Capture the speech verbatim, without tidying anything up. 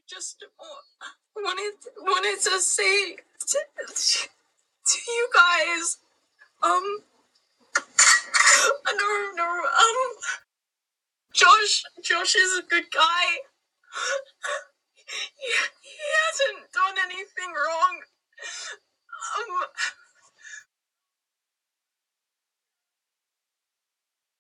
just wanted wanted to say to, to you guys, um, no, no, um, Josh, Josh is a good guy. He, he hasn't done anything wrong.